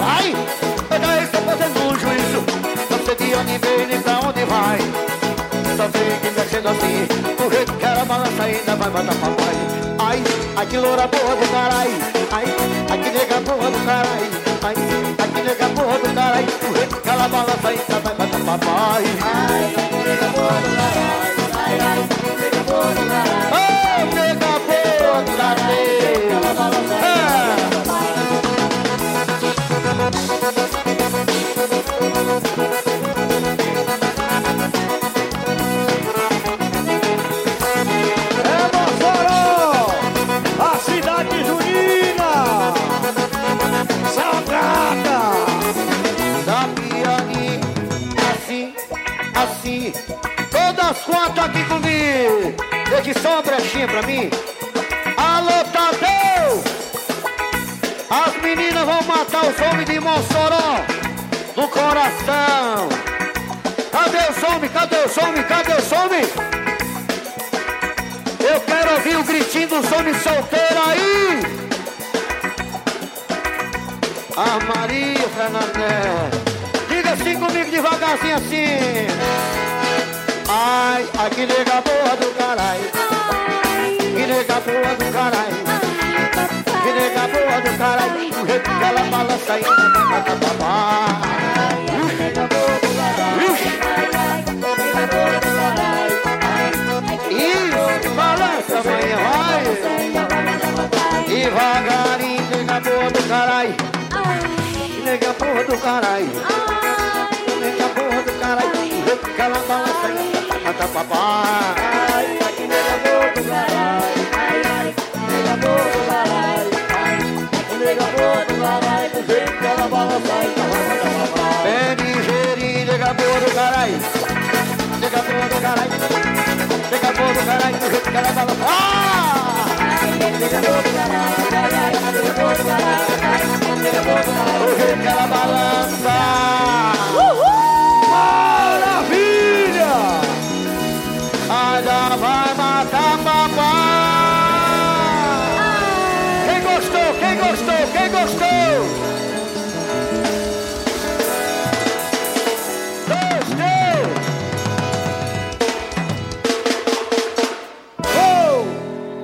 Ai, eu já estou fazendo um juízo. Não sei de onde veio nem pra onde vai. Só sei que mexendo assim, o jeito que ela balança ainda vai matar papai. Ai, ai que loura boa do caralho. Ai, ai que nega boa do caralho. Ai, ai que nega boa do caralho. O jeito que ela balança ainda vai matar papai. Ai, ai, que nega boa do caralho. Ai, ai, que nega boa do caralho. Oh, nega boa do caralho. Ela balança ainda vai matar assim, todas quatro aqui comigo. Deixe só uma brechinha pra mim. Alô, Tadeu! As meninas vão matar os homens de Mossoró no coração. Cadê o some? Cadê o some? Cadê o some? Eu quero ouvir o gritinho do some solteiro aí. A Maria Fernandes. Diga assim comigo devagarzinho assim. Ai, ai que nega boa do caralho. Que nega boa do caralho. Que nega boa do caralho. O jeito que ela balança aí na boca da babá. Isso, balança amanhã, vai. Devagarinho, nega boa do caralho. Que nega boa do caralho. Nega boa do caralho. O jeito que ela balança aí na boca da babá. ai, ai, que nega boa do caralho. Ai, ai, que nega boa do caralho. Ai, que nega boa do caralho. Do jeito que ela balança aí na boca da babá. Bem ligeirinho, nega boa do caralho. Nega boa do caralho. Nega boa do caralho. Do jeito que ela balança. Nega boa do caralho. Ai, ai, nega boa do caralho. Ai, nega boa do caralho. Do jeito que ela balança. Maravilha! Ainda vai matar papai. Quem gostou? Quem gostou? Quem gostou?